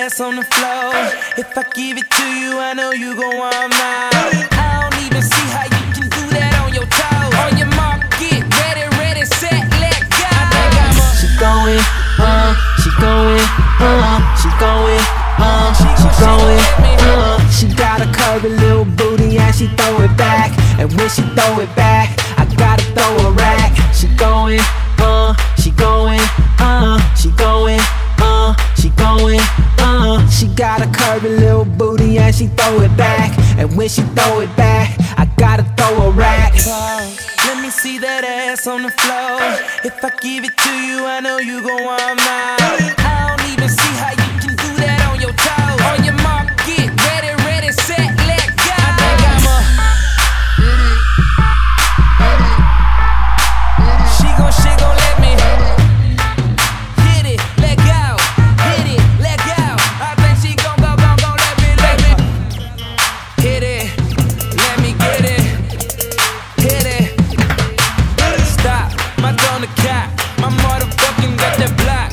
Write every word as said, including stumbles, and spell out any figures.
ass on the floor. If I give it to you, I know you gon' want mine. I don't even see how you can do that on your toes. On your mark, get ready, ready, set, let go. I think I'm a She going, uh, she going, uh, she going, uh, she going, uh. She got a curvy little booty and she throw it back. And when she throw it back, I gotta throw a rack. She going, uh, she going, uh, she going, uh, she going, uh. She got a curvy little booty and she throw it back. And when she throw it back, I gotta throw a rack. Let me see that ass on the floor. If I give it to you, I know you gon' want mine. I don't even see how you can do that on your toes. On your mark, get ready, ready, set, let go. I think I'm a She gon' she gon' let me hit it, let go, hit it, let go. I think she gon' go, gon' gon' let me, let me hit it, let me get it, hit it. Stop, my throne the cap, my motherfucking got that block.